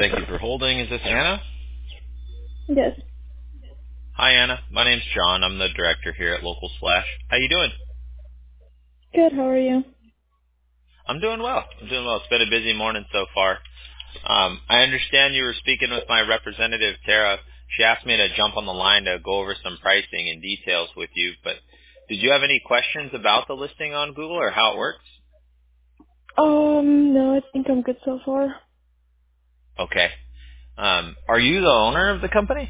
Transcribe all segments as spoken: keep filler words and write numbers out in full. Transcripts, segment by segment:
Thank you for holding. Is this Anna? Yes. Hi, Anna. My name's John. I'm the director here at Local Slash. How you doing? Good. How are you? I'm doing well. I'm doing well. It's been a busy morning so far. Um, I understand you were speaking with my representative, Tara. She asked me to jump on the line to go over some pricing and details with you, but did you have any questions about the listing on Google or how it works? Um, no, I think I'm good so far. Okay. Um, are you the owner of the company?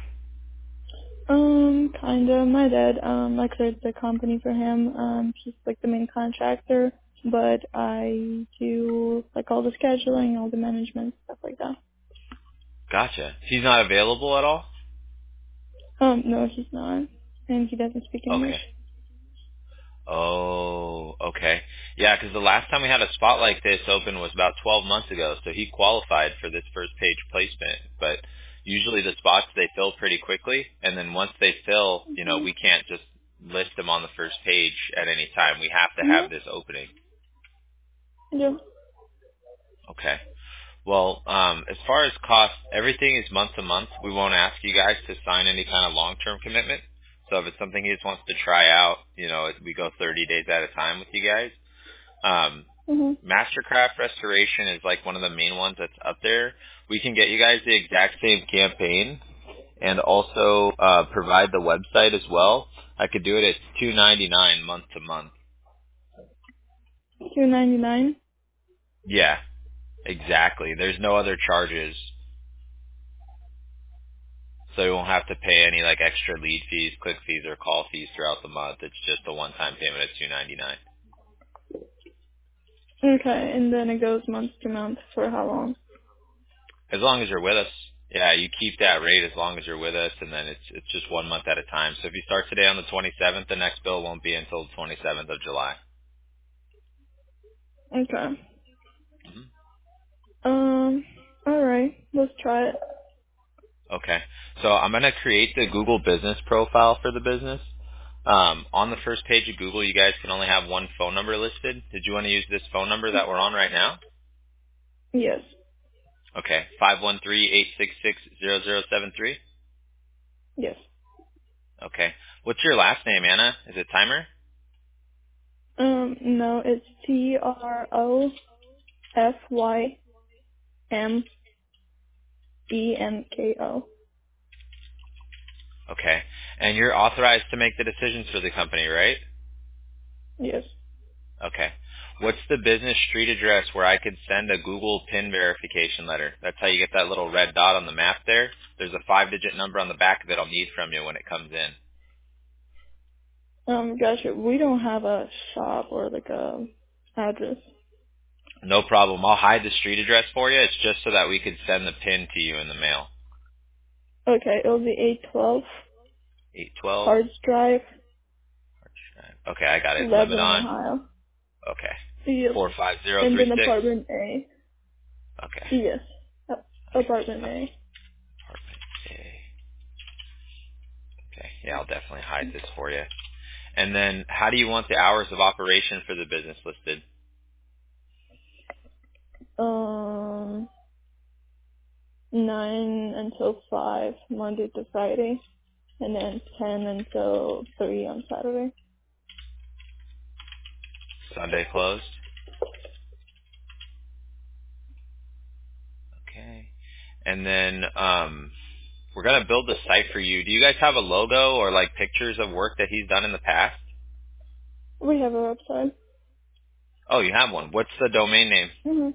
Um, kinda. My dad, um, I created the company for him. Um, he's like the main contractor, but I do like all the scheduling, all the management, stuff like that. Gotcha. He's not available at all? Um, no, he's not, and he doesn't speak English. Okay. Oh, okay. Yeah, because the last time we had a spot like this open was about twelve months ago, so he qualified for this first page placement. But usually the spots, they fill pretty quickly, and then once they fill, you know, Mhm. we can't just list them on the first page at any time. We have to have Mhm. this opening. Yeah. Okay. Well, um, as far as cost, everything is month to month. We won't ask you guys to sign any kind of long-term commitment. So if it's something he just wants to try out, you know, we go thirty days at a time with you guys. Um, Mhm. Mastercraft Restoration is like one of the main ones that's up there. We can get you guys the exact same campaign and also uh, provide the website as well. I could do it at two ninety nine month to month. Two ninety nine. Yeah, exactly. There's no other charges, so you won't have to pay any like extra lead fees, click fees, or call fees throughout the month. It's just a one-time payment at two ninety nine. Okay, and then it goes month to month for how long? As long as you're with us. Yeah, you keep that rate as long as you're with us, and then it's it's just one month at a time. So if you start today on the twenty-seventh, the next bill won't be until the twenty-seventh of July. Okay. hmm Um. All right. Let's try it. Okay. So I'm going to create the Google business profile for the business. Um, on the first page of Google, you guys can only have one phone number listed. Did you want to use this phone number that we're on right now? Yes. Okay, five one three, eight six six, zero zero seven three. Yes. Okay. What's your last name, Anna? Is it Timer? Um, no, it's T R O F Y M E N K O. Okay. And you're authorized to make the decisions for the company, right? Yes. Okay. What's the business street address where I could send a Google PIN verification letter? That's how you get that little red dot on the map there. There's a five-digit number on the back that I'll need from you when it comes in. Um, gotcha. We don't have a shop or like a address. No problem. I'll hide the street address for you. It's just so that we could send the PIN to you in the mail. Okay, it'll be eight twelve eight twelve. Cards Drive, Okay, I got it. Lebanon, Lebanon. Ohio. Okay. Yep. four five zero And three then six. apartment A. Okay. Yes. A- apartment A. Apartment A. Okay. Yeah, I'll definitely hide this for you. And then how do you want the hours of operation for the business listed? Um, nine until five Monday to Friday, and then ten until three on Saturday. Sunday closed? Okay. And then um, we're going to build the site for you. Do you guys have a logo or like pictures of work that he's done in the past? We have a website. Oh, you have one. What's the domain name? Mhm.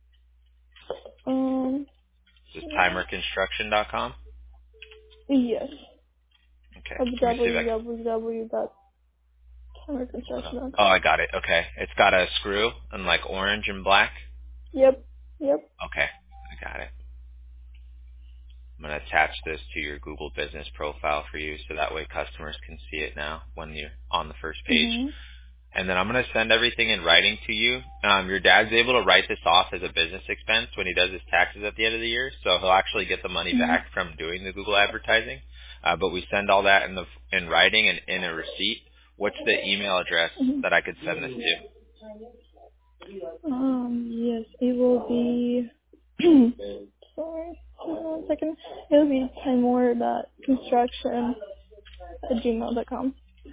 Um. Just timer construction dot com? Yes. Okay. Of Let me see if I can. www dot Uh, construction dot oh, com. I got it. Okay. It's got a screw in like orange and black. Yep. Yep. Okay. I got it. I'm going to attach this to your Google business profile for you so that way customers can see it now when you're on the first page. Mhm. And then I'm going to send everything in writing to you. Um, your dad's able to write this off as a business expense when he does his taxes at the end of the year, so he'll actually get the money Mhm. back from doing the Google advertising. Uh, but we send all that in the in writing and in a receipt. What's the email address Mhm. that I could send this to? Um. Yes. It will be sorry. One second. It'll be timore dot construction at gmail dot com.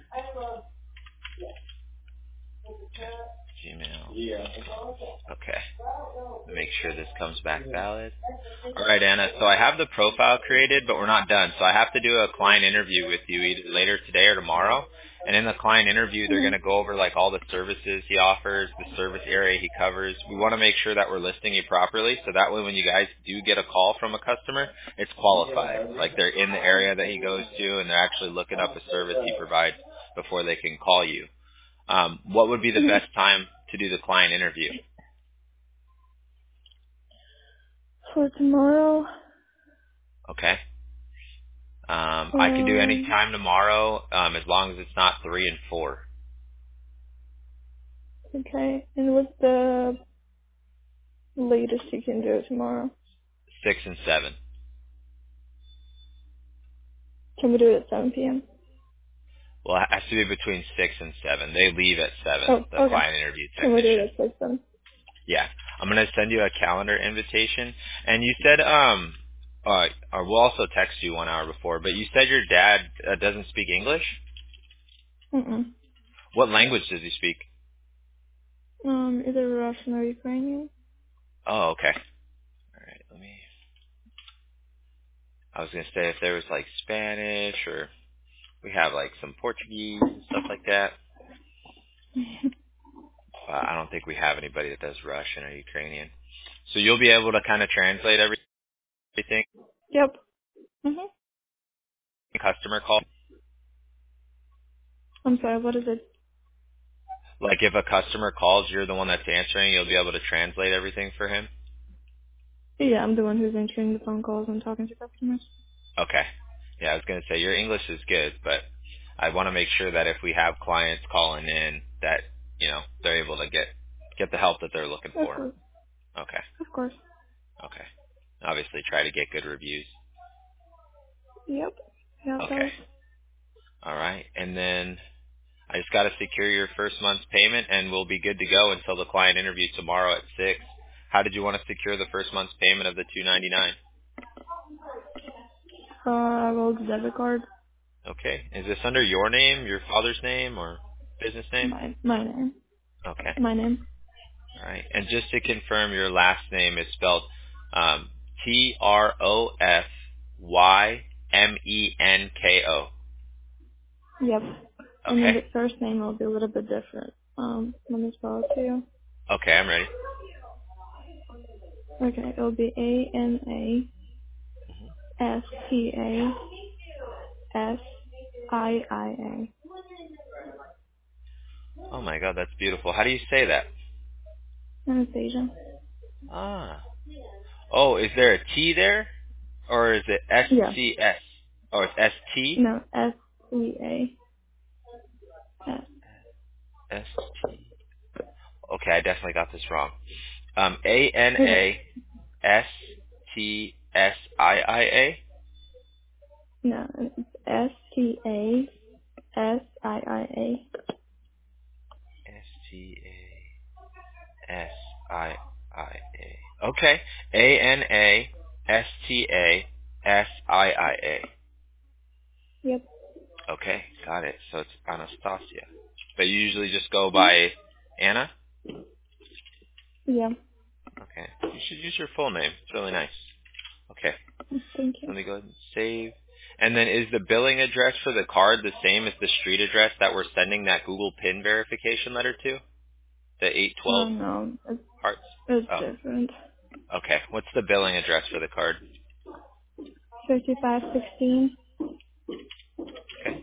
Gmail. Okay. Make sure this comes back valid. All right, Anna. So I have the profile created, but we're not done. So I have to do a client interview with you either later today or tomorrow. And in the client interview, they're Mm-hmm. going to go over like all the services he offers, the service area he covers. We want to make sure that we're listing you properly, so that way when you guys do get a call from a customer, it's qualified. Like they're in the area that he goes to, and they're actually looking up a service he provides before they can call you. Um, what would be the best time to do the client interview? For tomorrow, Okay. Um, I can do any um, time tomorrow, um, as long as it's not three and four, okay. And what's the latest you can do tomorrow? six and seven. Can we do it at seven p.m.? Well, it has to be between six and seven. They leave at seven. Oh, The okay. client interview Can we do it technician. at six then? Yeah, I'm gonna send you a calendar invitation. And you said, um, uh, or we'll also text you one hour before. But you said your dad uh, doesn't speak English. Mm-mm. What language does he speak? Um, either Russian or Ukrainian. Oh, okay. All right. Let me. I was gonna say if there was like Spanish or we have like some Portuguese and stuff like that. Uh, I don't think we have anybody that does Russian or Ukrainian. So you'll be able to kind of translate everything. Yep. Mm-hmm. Customer call. I'm sorry, what is it? Like if a customer calls, you're the one that's answering. You'll be able to translate everything for him. Yeah, I'm the one who's answering the phone calls and talking to customers. Okay. Yeah, I was gonna say your English is good, but I want to make sure that if we have clients calling in, that you know they're able to get get the help that they're looking Of for. course. Okay. Of course. Okay. Obviously, try to get good reviews. Yep. Yeah, that Okay. was. All right. And then I just got to secure your first month's payment, and we'll be good to go until the client interview tomorrow at six. How did you want to secure the first month's payment of the two ninety nine? Uh, I rolled the debit card. Okay. Is this under your name, your father's name, or business name? My, my name. Okay. My name. All right. And just to confirm, your last name is spelled um, T R O F Y M E N K O. Yep. And then Okay. the first name will be a little bit different. Um, let me spell it to you. Okay, I'm ready. Okay, it'll be A N A S T A S I I A. Oh my God, that's beautiful. How do you say that? Anastasia. Ah. Oh, is there a T there? Or is it S Yeah. C S? Oh, it's S T? No, S T A S. S T. Okay, I definitely got this wrong. Um, A N Okay. A S T S I I A? No, it's S T A S I I A. S T A S I I A. Okay. A N A S T A S I I A. Yep. Okay, got it. So it's Anastasia. But you usually just go Mm, by Anna? yeah. Okay. You should use your full name. It's really nice. Okay. Thank So you. let me go ahead and save. And then is the billing address for the card the same as the street address that we're sending that Google PIN verification letter to? The eight Oh twelve no, it's, Hearts? it's Oh, different. okay. What's the billing address for the card? fifty-five sixteen. Okay.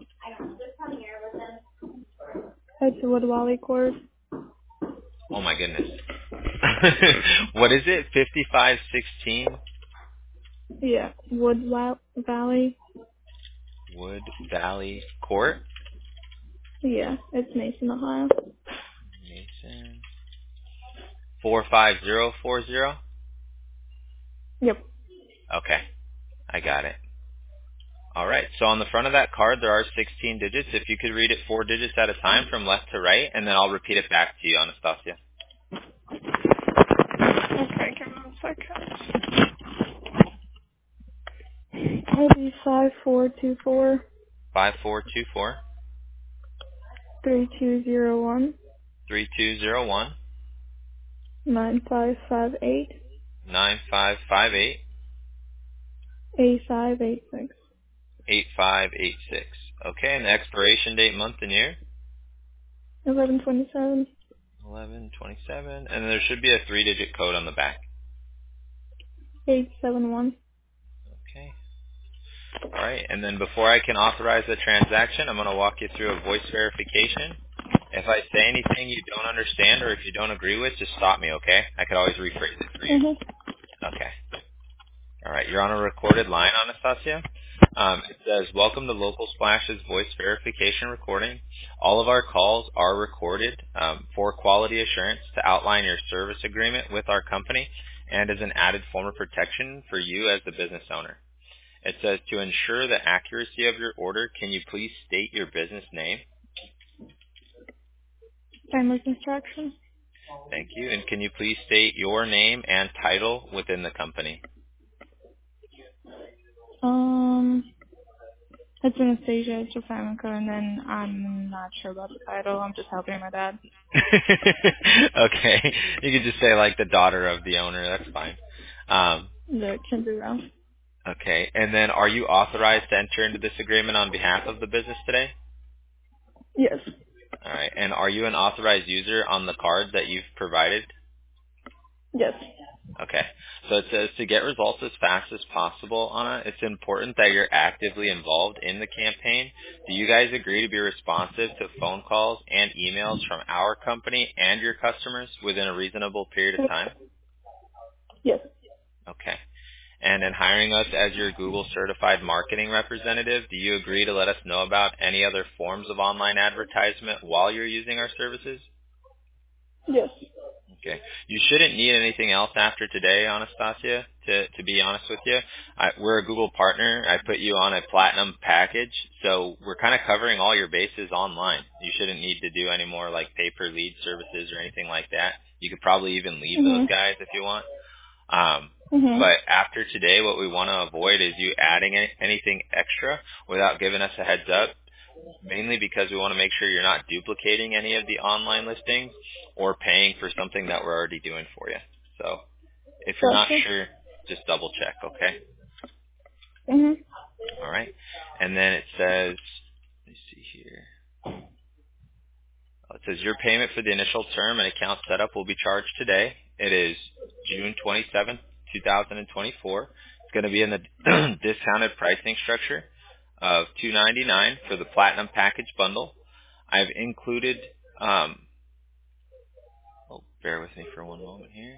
It's Wood Valley Court. Oh my goodness. What is it? fifty-five sixteen Yeah, Wood Wa- Valley. Wood Valley Court? Yeah, it's Mason, Ohio. Mason. four five zero four zero? Yep. Okay. I got it. All right. So on the front of that card, there are sixteen digits. If you could read it four digits at a time from left to right, and then I'll repeat it back to you, Anastasia. Okay, give me one second. It'll be five four two four Five four two four three two zero one three two zero one nine five five eight nine five five eight eight five eight six. eight five eight six. Okay, and the expiration date, month and year? Eleven twenty seven. eleven twenty-seven. And there should be a three-digit code on the back. Eight seven one. Okay. All right, and then before I can authorize the transaction, I'm going to walk you through a voice verification. If I say anything you don't understand or if you don't agree with, just stop me, okay? I could always rephrase it for you. Mm-hmm. Okay. All right, you're on a recorded line, Anastasia. Um, it says, welcome to Local Splash's voice verification recording. All of our calls are recorded um, for quality assurance to outline your service agreement with our company and as an added form of protection for you as the business owner. It says, to ensure the accuracy of your order, can you please state your business name? Family Construction. Thank you. And can you please state your name and title within the company? Um, it's Anastasia, it's Jefamica, and then I'm not sure about the title. I'm just helping my dad. Okay. You could just say like the daughter of the owner. That's fine. Um, The Kimbrough. okay. And then are you authorized to enter into this agreement on behalf of the business today? Yes. All right. And are you an authorized user on the card that you've provided? Yes. Okay. So it says to get results as fast as possible, Anna, it's important that you're actively involved in the campaign. Do you guys agree to be responsive to phone calls and emails from our company and your customers within a reasonable period of time? Yes. Okay. And in hiring us as your Google certified marketing representative, do you agree to let us know about any other forms of online advertisement while you're using our services? Yes. Okay. You shouldn't need anything else after today, Anastasia, to, to be honest with you. I, we're a Google partner. I put you on a platinum package, so we're kind of covering all your bases online. You shouldn't need to do any more like pay-per lead services or anything like that. You could probably even leave Mm-hmm. those guys if you want. Um, Mm-hmm. but after today, what we want to avoid is you adding any, anything extra without giving us a heads up, mainly because we want to make sure you're not duplicating any of the online listings or paying for something that we're already doing for you. So if you're not Gotcha. sure, just double check, okay? Mm-hmm. All right. And then it says, let me see here. It says your payment for the initial term and account setup will be charged today. It is June twenty-seventh, two thousand twenty-four. It's going to be in the discounted pricing structure of two ninety-nine for the platinum package bundle. I've included, um, oh, bear with me for one moment here.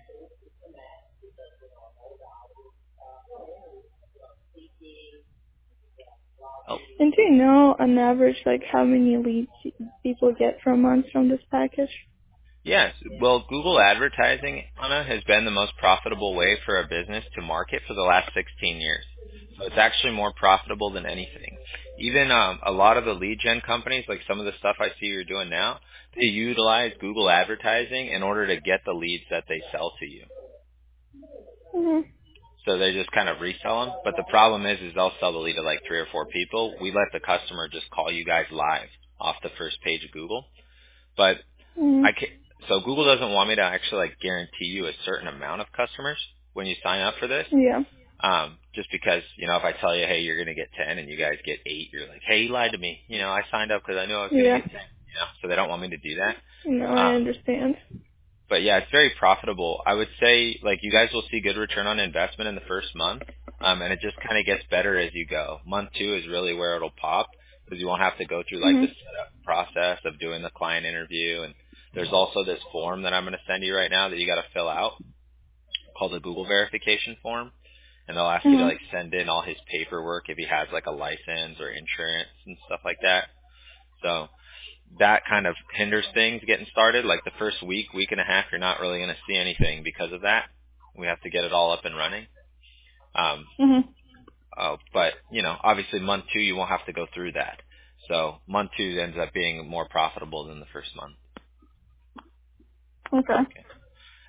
Oh, And do you know on average like how many leads people get per month from this package? yes. Well, Google advertising, Anna, has been the most profitable way for a business to market for the last sixteen years. So it's actually more profitable than anything. Even um, a lot of the lead gen companies, like some of the stuff I see you're doing now, they utilize Google advertising in order to get the leads that they sell to you. Mm-hmm. So they just kind of resell them. But the problem is, is they'll sell the lead to like three or four people. We let the customer just call you guys live off the first page of Google. But Mm-hmm. I can, so Google doesn't want me to actually like guarantee you a certain amount of customers when you sign up for this. Yeah. Um, just because, you know, if I tell you, hey, you're going to get ten and you guys get eight, you're like, hey, you lied to me. You know, I signed up because I knew I was going to Yeah. get ten. You know, so they don't want me to do that. No, I Um, understand. but yeah, it's very profitable. I would say, like, you guys will see good return on investment in the first month, um, and it just kind of gets better as you go. Month two is really where it'll pop because you won't have to go through like the Mm-hmm. setup process of doing the client interview. And there's also this form that I'm going to send you right now that you got to fill out called the Google verification form. And they'll ask you to like Mm-hmm. send in all his paperwork if he has like a license or insurance and stuff like that. So that kind of hinders things getting started. Like the first week, week and a half, you're not really going to see anything because of that. We have to get it all up and running. Um, Mm-hmm. uh, but you know, obviously month two, you won't have to go through that. So month two ends up being more profitable than the first month. Okay.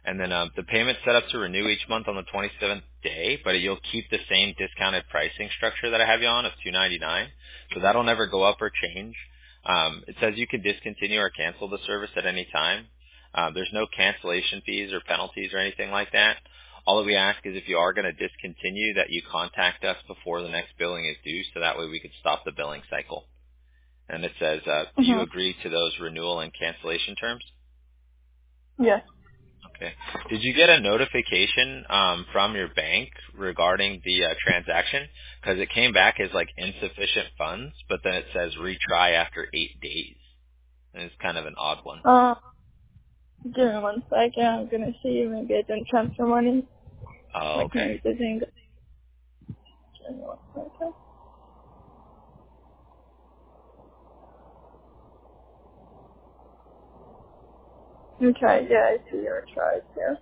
And then um, the payment's set up to renew each month on the twenty-seventh day, but you'll keep the same discounted pricing structure that I have you on of two ninety-nine. So that'll never go up or change. Um, it says you can discontinue or cancel the service at any time. Uh, there's no cancellation fees or penalties or anything like that. All that we ask is if you are going to discontinue that you contact us before the next billing is due, so that way we could stop the billing cycle. And it says, uh, do you Mhm. agree to those renewal and cancellation terms? Yes. Okay. Did you get a notification um, from your bank regarding the uh, transaction? Because it came back as like insufficient funds, but then it says retry after eight days. And it's kind of an odd one. Uh, give me one second. I'm gonna see. Maybe I didn't transfer money. Oh, Like okay. maybe the thing. Give me one second. Okay. Yeah, I see your charge here.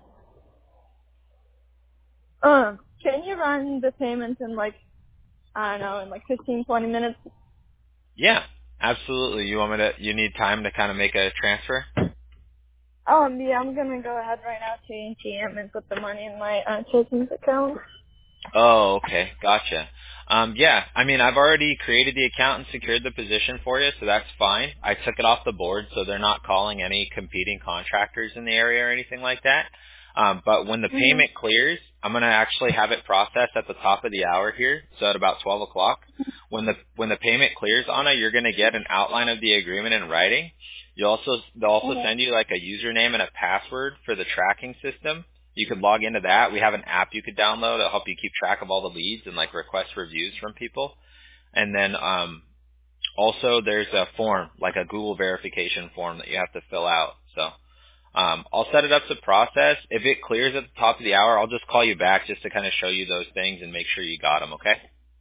Um, can you run the payments in like I don't know in like fifteen, twenty minutes? Yeah, absolutely. You want me to? You need time to kind of make a transfer? Um, yeah, I'm gonna go ahead right now to A T M and put the money in my uh, checking account. Oh, okay. Gotcha. Um, yeah, I mean, I've already created the account and secured the position for you, so that's fine. I took it off the board, so they're not calling any competing contractors in the area or anything like that. Um, but when the Mm-hmm. payment clears, I'm going to actually have it processed at the top of the hour here, so at about twelve o'clock. When the when the payment clears, Anna, you're going to get an outline of the agreement in writing. You also they'll also Okay. send you like a username and a password for the tracking system. You could log into that. We have an app you could download to help you keep track of all the leads and like request reviews from people. And then um, also there's a form, like a Google verification form that you have to fill out. So um, I'll set it up to process. If it clears at the top of the hour, I'll just call you back just to kind of show you those things and make sure you got them, okay?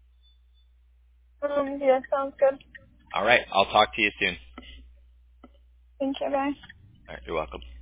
Um, yeah, sounds good. All right. I'll talk to you soon. Thank you, bye. All right. You're welcome.